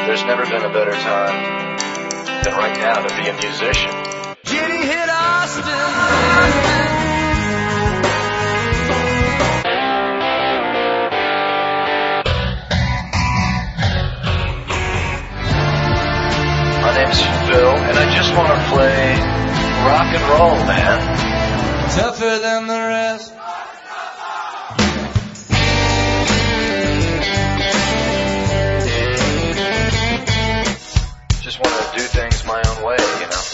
There's never been a better time than right now to be a musician. Jenny hit Austin. My name's Phil, and I just want to play rock and roll, man. Tougher than the rest. Just want to do things my own way, you know.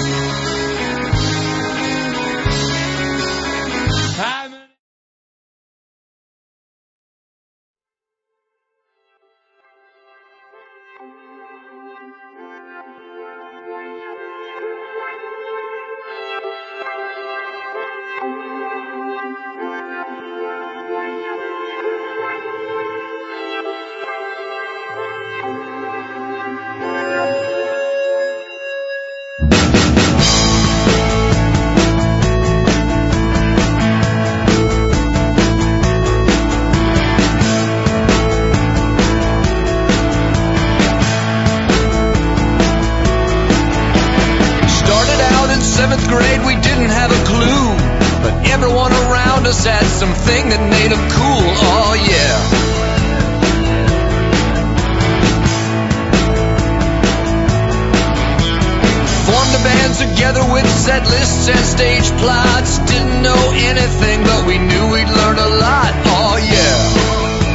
Seventh grade, we didn't have a clue, but everyone around us had something that made them cool, oh yeah. Formed a band together with set lists and stage plots. Didn't know anything, but we knew we'd learn a lot, oh yeah.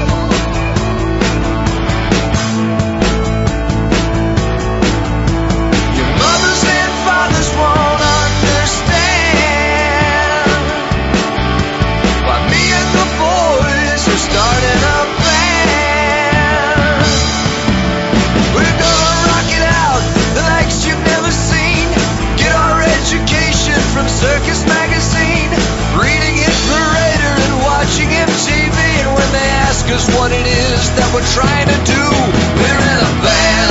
Starting a band. We're gonna rock it out like you've never seen. Get our education from Circus Magazine, reading Hit Parader and watching MTV. And when they ask us what it is that we're trying to do, we're in a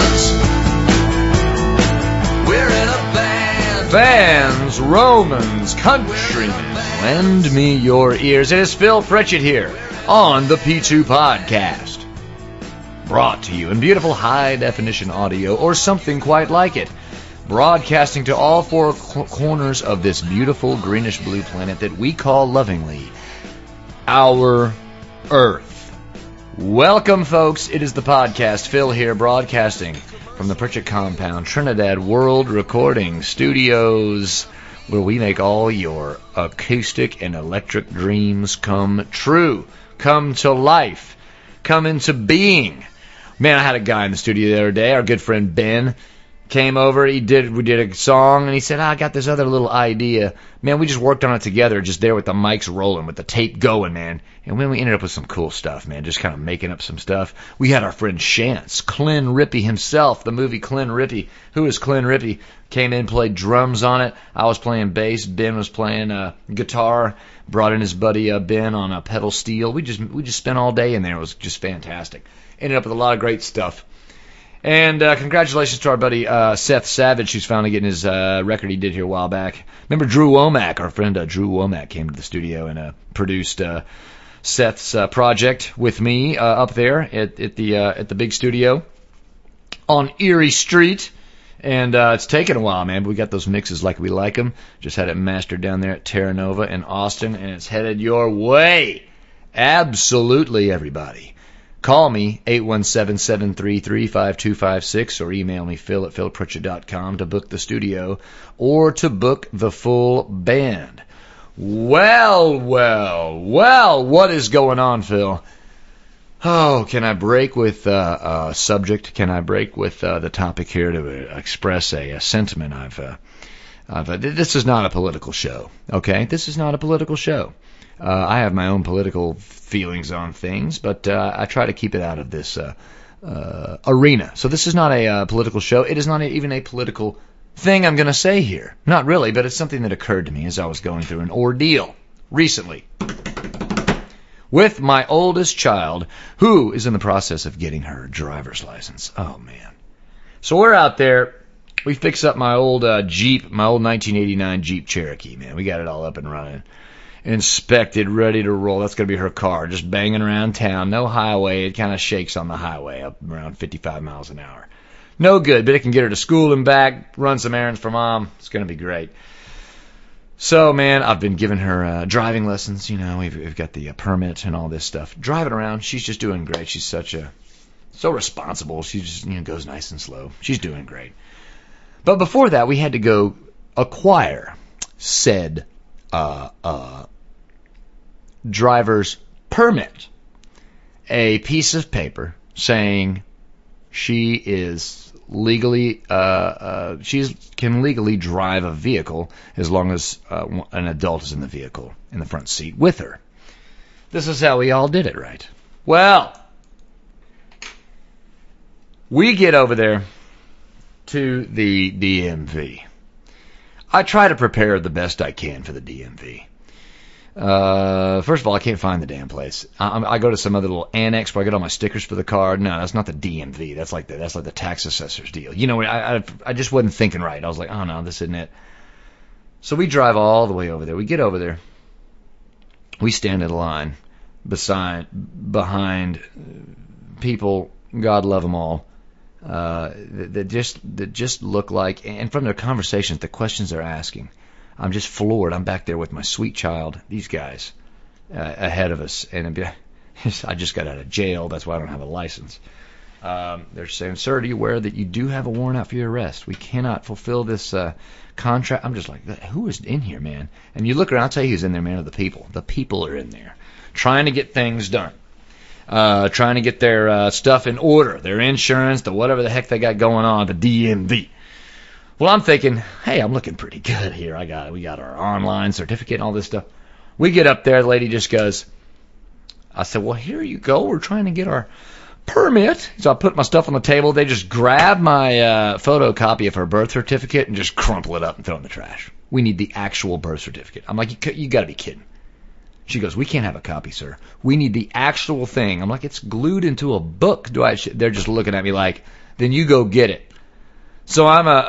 band. We're in a band. Fans, Romans, countrymen, lend me your ears. It is Phil Pritchett here on the P2 Podcast, brought to you in beautiful high-definition audio or something quite like it, broadcasting to all four corners of this beautiful greenish-blue planet that we call lovingly our Earth. Welcome, folks. It is the podcast. Phil here, broadcasting from the Pritchett Compound, Trinidad World Recording Studios, where we make all your acoustic and electric dreams come true. Come to life, come into being. Man, I had a guy in the studio the other day. Our good friend Ben came over. We did a song, and he said, I got this other little idea. Man, we just worked on it together, just there with the mics rolling, with the tape going, man. And then we ended up with some cool stuff, man, just kind of making up some stuff. We had our friend Chance, Clint Rippey himself, the movie Clint Rippey. Who is Clint Rippey? Came in, played drums on it. I was playing bass. Ben was playing guitar. Brought in his buddy Ben on a pedal steel. We just spent all day in there. It was just fantastic. Ended up with a lot of great stuff. And congratulations to our buddy Seth Savage, who's finally getting his record he did here a while back. Remember Drew Womack, our friend Drew Womack, came to the studio and produced Seth's project with me up there at the big studio on Erie Street. And it's taken a while, man, but we got those mixes like we like them. Just had it mastered down there at Terra Nova in Austin, and it's headed your way. Absolutely, everybody. Call me, 817-733-5256, or email me, phil@philpritchett.com, to book the studio or to book the full band. Well, what is going on, Phil? Oh, can I break with a subject? Can I break with the topic here to express a sentiment this is not a political show, okay? This is not a political show. I have my own political feelings on things, but I try to keep it out of this arena. So this is not a political show. It is not even a political thing I'm going to say here. Not really, but it's something that occurred to me as I was going through an ordeal recently with my oldest child, who is in the process of getting her driver's license. Oh, man. So we're out there. We fixed up my old Jeep, my old 1989 Jeep Cherokee, man. We got it all up and running. inspected, ready to roll. That's going to be her car, just banging around town. No highway. It kind of shakes on the highway up around 55 miles an hour. No good, but it can get her to school and back, run some errands for Mom. It's going to be great. So, man, I've been giving her driving lessons. We've got the permit and all this stuff. Driving around, she's just doing great. She's so responsible. She just goes nice and slow. She's doing great. But before that, we had to go acquire said driver's permit, a piece of paper saying she is legally can legally drive a vehicle as long as an adult is in the vehicle in the front seat with her. This is how we all did it, right? Well, we get over there to the DMV. I try to prepare the best I can for the DMV. First of all, I can't find the damn place. I go to some other little annex where I get all my stickers for the car. No, that's not the DMV. That's like the tax assessor's deal. I just wasn't thinking right. I was like, oh no, this isn't it. So we drive all the way over there. We get over there. We stand in a line behind people, God love them all, that just look like, and from their conversations, the questions they're asking, I'm just floored. I'm back there with my sweet child, these guys ahead of us, and I just got out of jail. That's why I don't have a license. They're saying, sir, are you aware that you do have a warrant out for your arrest? We cannot fulfill this contract. I'm just like, who is in here, man? And you look around, I'll tell you who's in there, man, are the people. The people are in there trying to get things done, trying to get their stuff in order, their insurance, the whatever the heck they got going on, the DMV. Well, I'm thinking, hey, I'm looking pretty good here. We got our online certificate and all this stuff. We get up there, the lady just goes, I said, well, here you go. We're trying to get our permit. So I put my stuff on the table. They just grab my photocopy of her birth certificate and just crumple it up and throw it in the trash. We need the actual birth certificate. I'm like, you got to be kidding. She goes, we can't have a copy, sir. We need the actual thing. I'm like, it's glued into a book. They're just looking at me like, then you go get it. So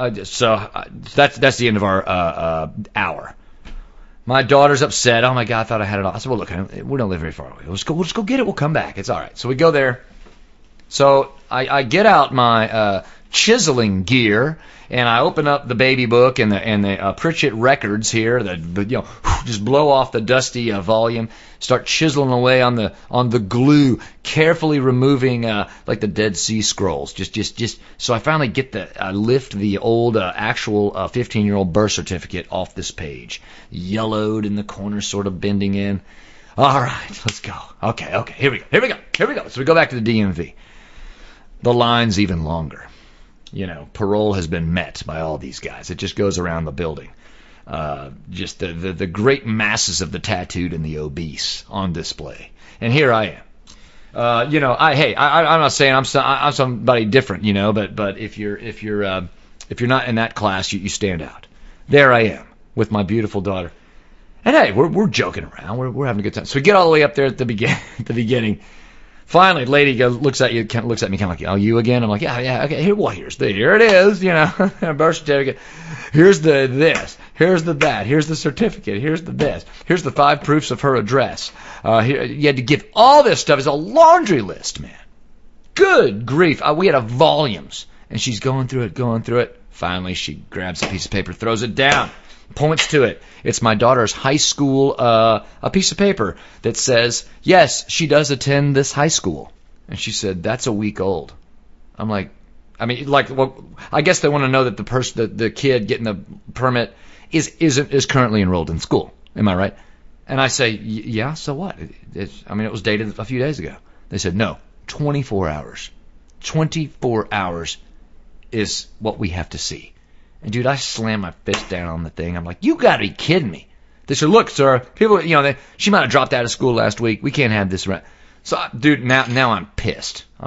that's the end of our hour. My daughter's upset. Oh my God, I thought I had it all. I said, well, look, we don't live very far away. We'll just go get it. We'll come back. It's all right. So we go there. So I get out my chiseling gear and I open up the baby book and the Pritchett records here. Just blow off the dusty volume. Start chiseling away on the glue, carefully removing like the Dead Sea Scrolls. Just so I finally get lift the old actual 15-year-old birth certificate off this page, yellowed in the corner, sort of bending in. All right, let's go. Okay, here we go. So we go back to the DMV. The line's even longer. Parole has been met by all these guys. It just goes around the building. Just the great masses of the tattooed and the obese on display. And here I am. I'm not saying I'm somebody different, but if you're not in that class, you stand out. There I am with my beautiful daughter. And hey, we're joking around. We're having a good time. So we get all the way up there at the beginning. Finally, the lady looks at me kind of like, oh, you again? I'm like, yeah, okay. Here it is, birth certificate. Here's the this. Here's the that. Here's the certificate. Here's the this. Here's the 5 proofs of her address. Here, you had to give all this stuff. It's a laundry list, man. Good grief. We had volumes. And she's going through it. Finally, she grabs a piece of paper, throws it down, points to it. It's my daughter's high school, a piece of paper that says, yes, she does attend this high school. And she said, that's a week old. I'm like, I guess they want to know that the kid getting the permit is currently enrolled in school. Am I right? And I say, yeah, so what? It was dated a few days ago. They said, no, 24 hours. 24 hours is what we have to see. And dude, I slammed my fist down on the thing. I'm like, you gotta be kidding me. They said, look, sir, people, she might have dropped out of school last week. We can't have this right. So, dude, now I'm pissed. I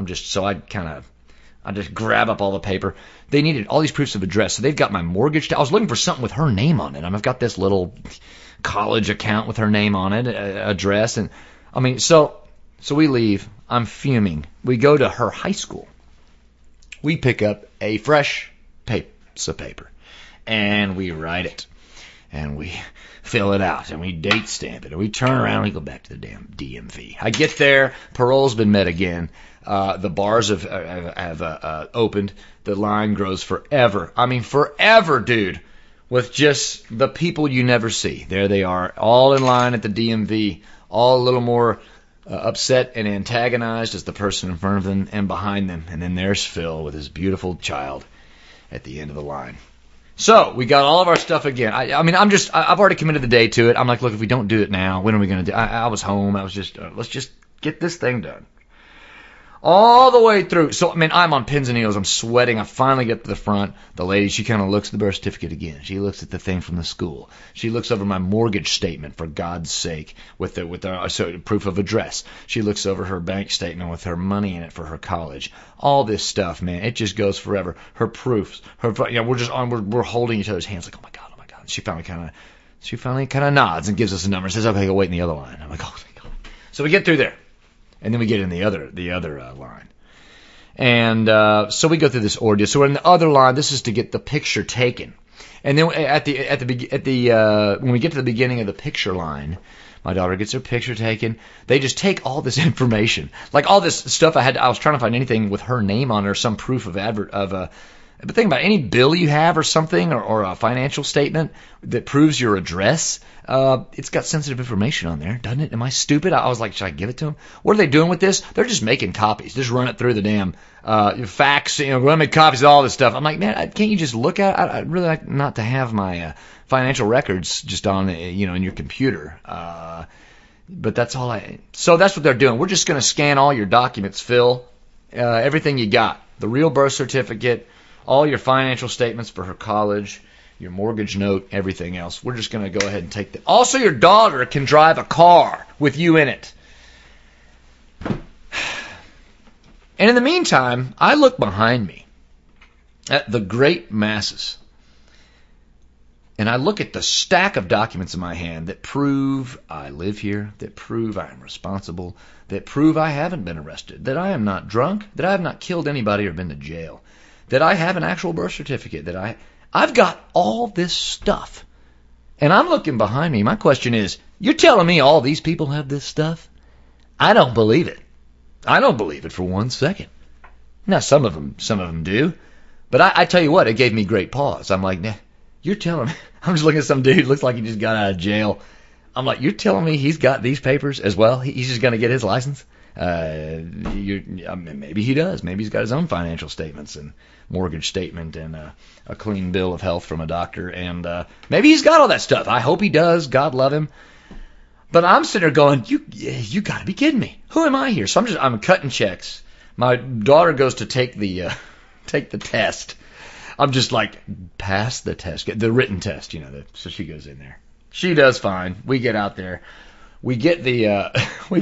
just grab up all the paper. They needed all these proofs of address. So they've got my mortgage. I was looking for something with her name on it. I've got this little college account with her name on it, address. And so we leave. I'm fuming. We go to her high school. We pick up a fresh piece of paper and we write it. and we fill it out, and we date stamp it, and we turn around and we go back to the damn DMV. I get there, parole's been met again. The bars have opened. The line grows forever. I mean, forever, dude, with just the people you never see. There they are, all in line at the DMV, all a little more upset and antagonized as the person in front of them and behind them. And then there's Phil with his beautiful child at the end of the line. So we got all of our stuff again. I've already committed the day to it. I'm like, look, if we don't do it now, when are we going to do it? I was home. I was just, let's just get this thing done. All the way through. So, I'm on pins and needles. I'm sweating. I finally get to the front. The lady, she kind of looks at the birth certificate again. She looks at the thing from the school. She looks over my mortgage statement, for God's sake, with proof of address. She looks over her bank statement with her money in it for her college. All this stuff, man, it just goes forever. Her proofs, we're holding each other's hands like, oh my God. She finally kind of nods and gives us a number and says, okay, go wait in the other line. I'm like, oh thank God. So we get through there. And then we get in the other line. And so we go through this ordeal. So we're in the other line. This is to get the picture taken. And then when we get to the beginning of the picture line, my daughter gets her picture taken. They just take all this information, like all this stuff I was trying to find anything with her name on it or some proof but think about it, any bill you have or something, or a financial statement that proves your address. It's got sensitive information on there, doesn't it? Am I stupid? I was like, should I give it to them? What are they doing with this? They're just making copies. Just run it through the damn fax. Run me copies of all this stuff. I'm like, man, can't you just look at it? I'd really like not to have my financial records just on, in your computer. But that's all So that's what they're doing. We're just going to scan all your documents, Phil. Everything you got. The real birth certificate, all your financial statements for her college, your mortgage note, everything else. We're just going to go ahead and take that. Also, your daughter can drive a car with you in it. And in the meantime, I look behind me at the great masses. And I look at the stack of documents in my hand that prove I live here, that prove I am responsible, that prove I haven't been arrested, that I am not drunk, that I have not killed anybody or been to jail, that I have an actual birth certificate, that I've got all this stuff. And I'm looking behind me. My question is, you're telling me all these people have this stuff? I don't believe it. I don't believe it for 1 second. Now, some of them do. But I tell you what, it gave me great pause. I'm like, nah, you're telling me. I'm just looking at some dude, looks like he just got out of jail. I'm like, you're telling me he's got these papers as well? He's just going to get his license? Maybe he does. Maybe he's got his own financial statements and mortgage statement and a clean bill of health from a doctor, and maybe he's got all that stuff. I hope he does. God love him. But I'm sitting there going, you got to be kidding me. Who am I here? So I'm cutting checks. My daughter goes to take the test. I'm just like, pass the test, the written test, so she goes in there. She does fine. We get out there. We get the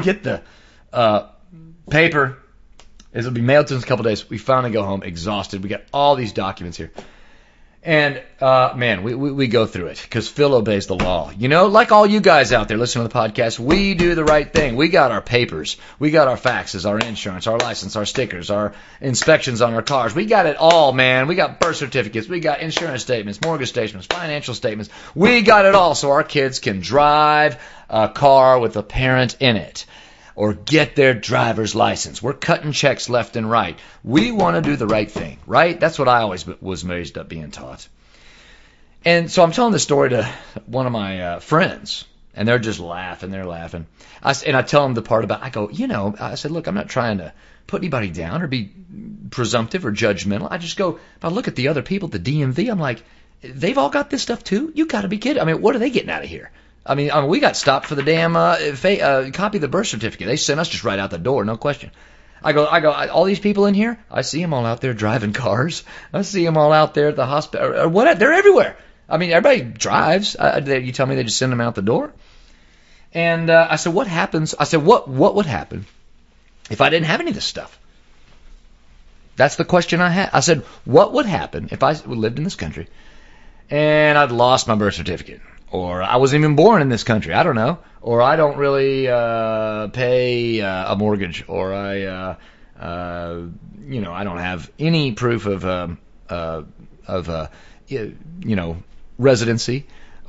paper. It'll be mailed to us in a couple days. We finally go home exhausted. We got all these documents here. And, man, we go through it because Phil obeys the law. Like all you guys out there listening to the podcast, we do the right thing. We got our papers. We got our faxes, our insurance, our license, our stickers, our inspections on our cars. We got it all, man. We got birth certificates. We got insurance statements, mortgage statements, financial statements. We got it all so our kids can drive a car with a parent in it, or get their driver's license. We're cutting checks left and right. We want to do the right thing, right? That's what I always was raised up being taught. And so I'm telling this story to one of my friends, and they're just laughing. They're laughing. I tell them the part about, I go, I said, look, I'm not trying to put anybody down or be presumptive or judgmental. I just go, if I look at the other people at the DMV, I'm like, they've all got this stuff too? You got to be kidding. What are they getting out of here? We got stopped for the damn copy of the birth certificate. They sent us just right out the door, no question. I go, all these people in here, I see them all out there driving cars. I see them all out there at the hospital. Or what? They're everywhere. Everybody drives. You tell me they just send them out the door? And I said, what happens? I said, what would happen if I didn't have any of this stuff? That's the question I had. I said, what would happen if I lived in this country and I'd lost my birth certificate? Or I wasn't even born in this country. I don't know. Or I don't really pay a mortgage. Or I don't have any proof of residency.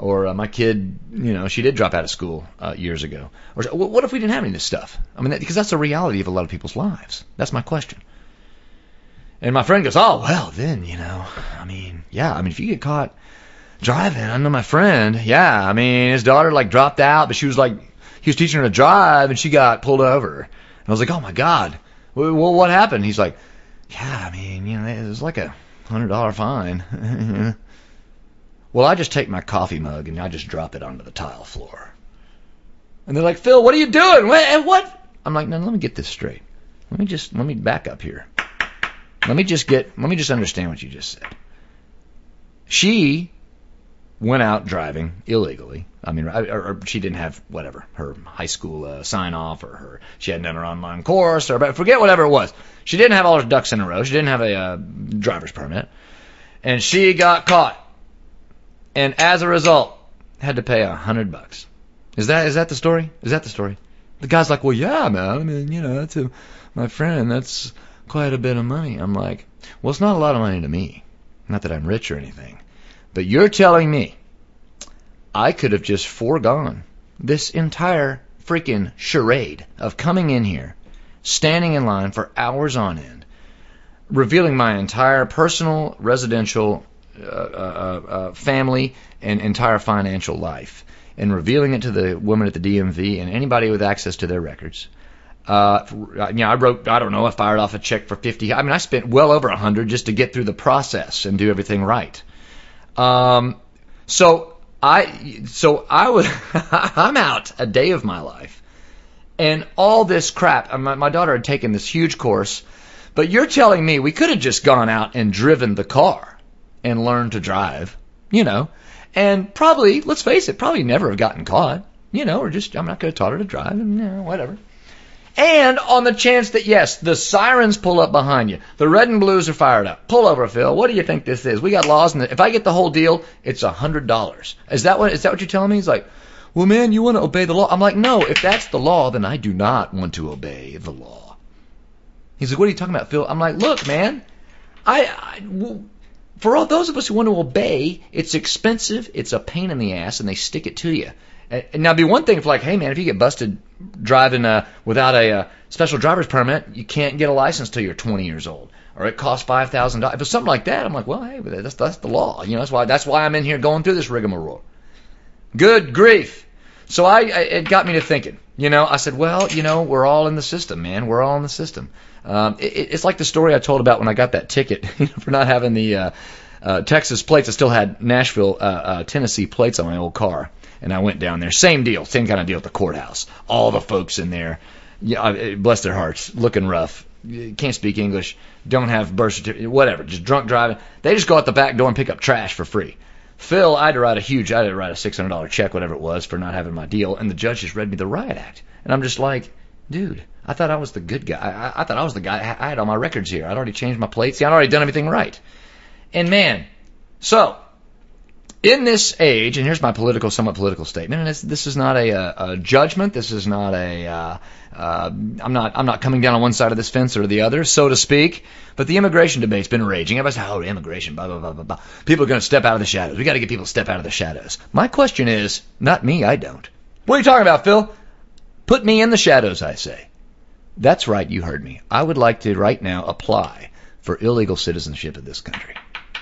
Or my kid, she did drop out of school years ago. Or what if we didn't have any of this stuff? I mean, because that's the reality of a lot of people's lives. That's my question. And my friend goes, oh, well, then, if you get caught driving, I know my friend, his daughter, dropped out, but he was teaching her to drive, and she got pulled over. And I was like, oh, my God. Well, what happened? He's like, it was like a $100 fine. Well, I just take my coffee mug, and I just drop it onto the tile floor. And they're like, Phil, what are you doing? What? I'm like, no, let me get this straight. Let me back up here. Let me just understand what you just said. She went out driving illegally. Or she didn't have her high school sign off, or she hadn't done her online course, or forget whatever it was. She didn't have all her ducks in a row. She didn't have a driver's permit, and she got caught. And as a result, had to pay $100. Is that the story? Is that the story? The guy's like, well, yeah, man. That's my friend. That's quite a bit of money. I'm like, well, it's not a lot of money to me. Not that I'm rich or anything. But you're telling me I could have just foregone this entire freaking charade of coming in here, standing in line for hours on end, revealing my entire personal, residential, family, and entire financial life, and revealing it to the woman at the DMV and anybody with access to their records. I fired off a check for $50. I spent well over $100 just to get through the process and do everything right. So I was, I'm out a day of my life, and all this crap. My daughter had taken this huge course, but you're telling me we could have just gone out and driven the car and learned to drive, and probably, let's face it, probably never have gotten caught, or just, I'm not going to taught her to drive, and whatever. And on the chance that, yes, the sirens pull up behind you, the red and blues are fired up. Pull over, Phil. What do you think this is? We got laws, and if I get the whole deal, it's $100. Is that what you're telling me? He's like, well, man, you want to obey the law? I'm like, no, if that's the law, then I do not want to obey the law. He's like, what are you talking about, Phil? I'm like, look, man, for all those of us who want to obey, it's expensive, it's a pain in the ass, and they stick it to you. And now, it'd be one thing if, hey, man, if you get busted driving without a special driver's permit, you can't get a license till you're 20 years old, or it costs $5,000. If it's something like that, I'm like, well, hey, that's the law. That's why I'm in here going through this rigmarole. Good grief. So it got me to thinking. I said, well, we're all in the system, man. We're all in the system. It's like the story I told about when I got that ticket for not having the Texas plates. I still had Nashville, Tennessee plates on my old car. And I went down there. Same deal. Same kind of deal at the courthouse. All the folks in there, bless their hearts, looking rough. Can't speak English. Don't have birth certificate. Whatever. Just drunk driving. They just go out the back door and pick up trash for free. Phil, I had to write a $600 check, whatever it was, for not having my deal. And the judge just read me the riot act. And I'm just like, dude, I thought I was the good guy. I thought I was the guy. I had all my records here. I'd already changed my plates. See, I'd already done everything right. And man, so in this age, and here's my somewhat political statement, and this is not a judgment. This is not I'm not coming down on one side of this fence or the other, so to speak. But the immigration debate's been raging. Everybody's like, oh, immigration, blah, blah, blah, blah, blah. People are going to step out of the shadows. We got to get people to step out of the shadows. My question is, not me, I don't. What are you talking about, Phil? Put me in the shadows, I say. That's right, you heard me. I would like to right now apply for illegal citizenship of this country.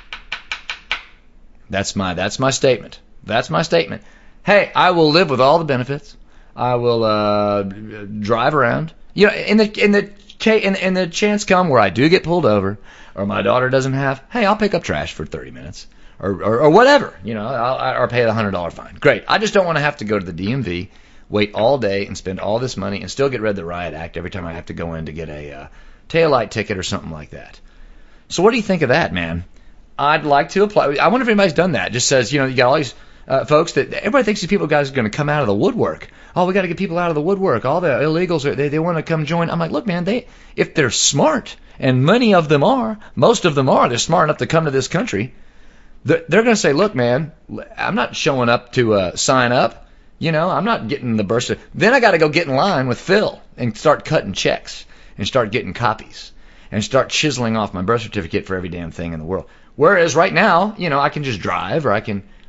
That's my statement. That's my statement. Hey, I will live with all the benefits. I will drive around. In the chance come where I do get pulled over, or my daughter doesn't have. Hey, I'll pick up trash for 30 minutes, or whatever. Or pay the $100 fine. Great. I just don't want to have to go to the DMV, wait all day, and spend all this money, and still get read the riot act every time I have to go in to get a taillight ticket or something like that. So what do you think of that, man? I'd like to apply. I wonder if anybody's done that. Just says, you got all these folks that everybody thinks these guys are going to come out of the woodwork. Oh, we got to get people out of the woodwork. All the illegals, they want to come join. I'm like, look, man, if they're smart, and most of them are, they're smart enough to come to this country, they're going to say, look, man, I'm not showing up to sign up. I'm not getting the birth certificate. Then I got to go get in line with Phil and start cutting checks and start getting copies and start chiseling off my birth certificate for every damn thing in the world. Whereas right now, I can just drive, or I can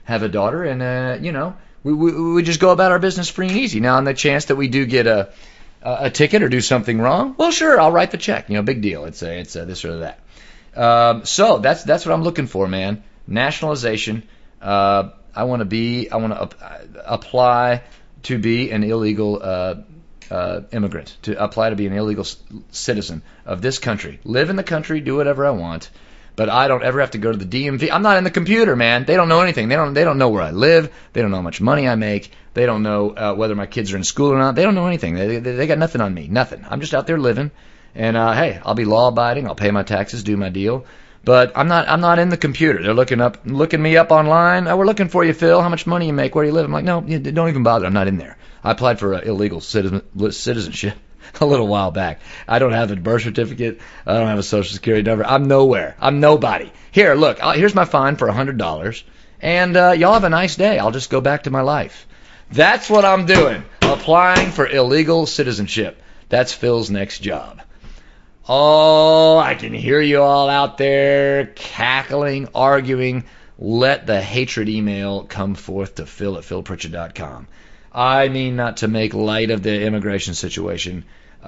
have a daughter, and we just go about our business free and easy. Now, on the chance that we do get a ticket or do something wrong, well, sure, I'll write the check. Big deal. It's this or that. So that's what I'm looking for, man. Nationalization. I want to apply to be an illegal immigrant, to apply to be an illegal citizen of this country. Live in the country, do whatever I want, but I don't ever have to go to the DMV. I'm not in the computer, man. They don't know anything. They don't know where I live. They don't know how much money I make. They don't know whether my kids are in school or not. They don't know anything. They got nothing on me. Nothing. I'm just out there living. And hey, I'll be law abiding. I'll pay my taxes, do my deal. But I'm not in the computer. They're looking me up online. Oh, we're looking for you, Phil. How much money you make? Where do you live? I'm like, no, don't even bother. I'm not in there. I applied for illegal citizenship a little while back. I don't have a birth certificate. I don't have a social security number. I'm nowhere. I'm nobody. Here, look. Here's my fine for $100. And y'all have a nice day. I'll just go back to my life. That's what I'm doing. Applying for illegal citizenship. That's Phil's next job. Oh, I can hear you all out there cackling, arguing. Let the hatred email come forth to Phil@philpritchard.com. I mean, not to make light of the immigration situation,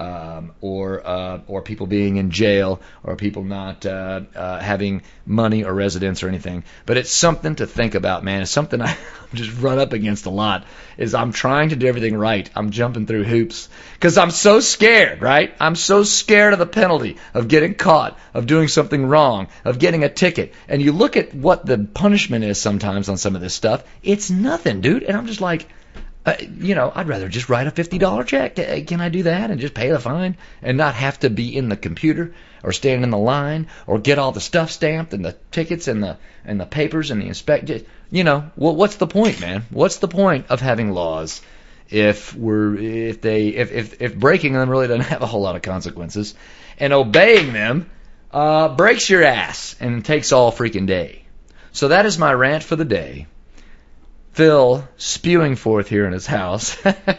or people being in jail, or people not having money or residence or anything. But it's something to think about, man. It's something I just run up against a lot. Is I'm trying to do everything right. I'm jumping through hoops because I'm so scared, right? I'm so scared of the penalty, of getting caught, of doing something wrong, of getting a ticket. And you look at what the punishment is sometimes on some of this stuff. It's nothing, dude. And I'm just like, I'd rather just write a $50 check. Can I do that and just pay the fine and not have to be in the computer or stand in the line or get all the stuff stamped and the tickets and the papers and the inspect? What's the point, man? What's the point of having laws if breaking them really doesn't have a whole lot of consequences, and obeying them breaks your ass and takes all freaking day? So that is my rant for the day. Phil spewing forth here in his house.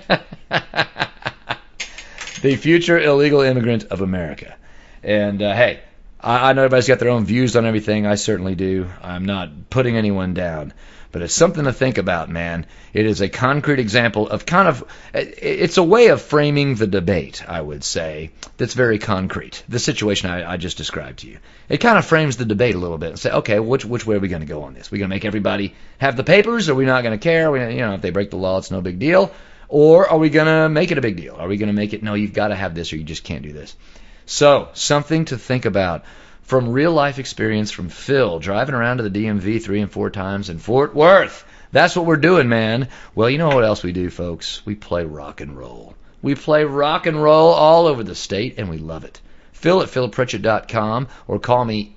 The future illegal immigrant of America. And hey, I know everybody's got their own views on everything. I certainly do. I'm not putting anyone down. But it's something to think about, man. It is a concrete example of it's a way of framing the debate, I would say, that's very concrete. The situation I just described to you. It kind of frames the debate a little bit and say, okay, which way are we going to go on this? Are we going to make everybody have the papers? Or are we not going to care? If they break the law, it's no big deal. Or are we going to make it a big deal? Are we going to make it, no, you've got to have this or you just can't do this? So, something to think about. From real-life experience from Phil, driving around to the DMV 3 and 4 times in Fort Worth. That's what we're doing, man. Well, you know what else we do, folks? We play rock and roll. We play rock and roll all over the state, and we love it. Phil@philpritchard.com, or call me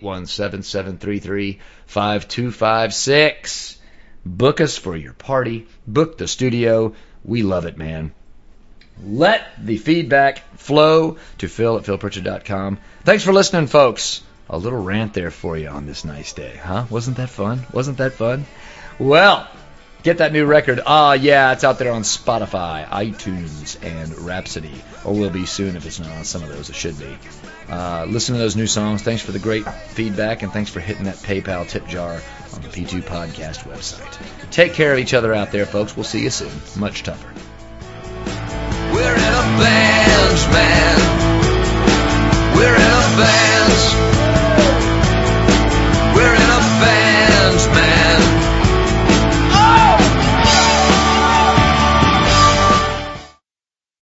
817-733-5256. Book us for your party. Book the studio. We love it, man. Let the feedback flow to Phil@philpritchard.com. Thanks for listening, folks. A little rant there for you on this nice day, huh? Wasn't that fun? Well, get that new record. Yeah, it's out there on Spotify, iTunes, and Rhapsody. Or will be soon if it's not on some of those. It should be. Listen to those new songs. Thanks for the great feedback, and thanks for hitting that PayPal tip jar on the P2 Podcast website. Take care of each other out there, folks. We'll see you soon. Much tougher. We're in a band,